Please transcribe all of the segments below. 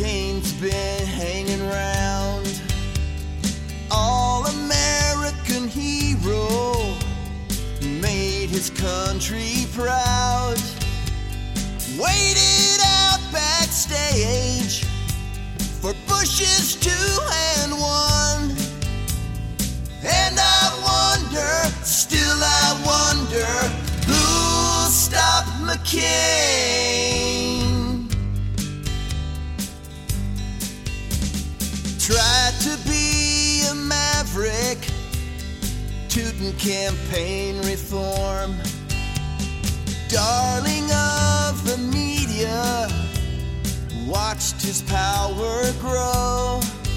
McCain's been hanging round, all-American hero, made his country proud. Waited out backstage for Bush's 2-1. And I wonder, still I wonder, who'll stop McCain? Tried to be a maverick, tooting campaign reform, darling of the media, watched his power grow.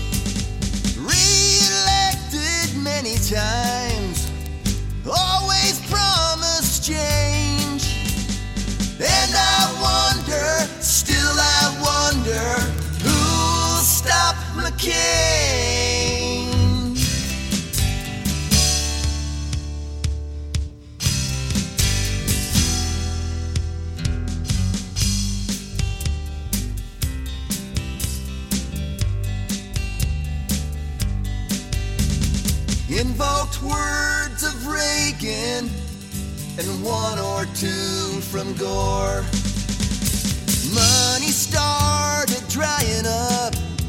Re-elected many times, always promised change. And I wonder, still I wonder, who'll stop McCain? Invoked words of Reagan and one or two from Gore. Money started drying up,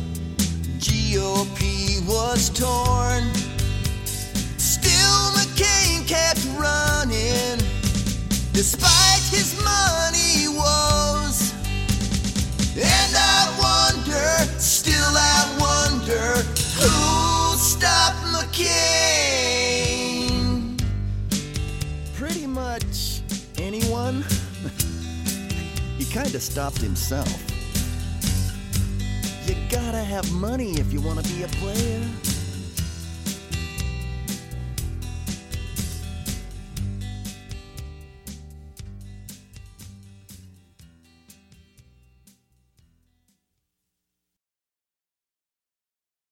GOP was torn. Still McCain kept running, despite his money woes. And I wonder, still I wonder, who'll stop McCain? Pretty much anyone. He kinda stopped himself. You gotta have money if you wanna be a player.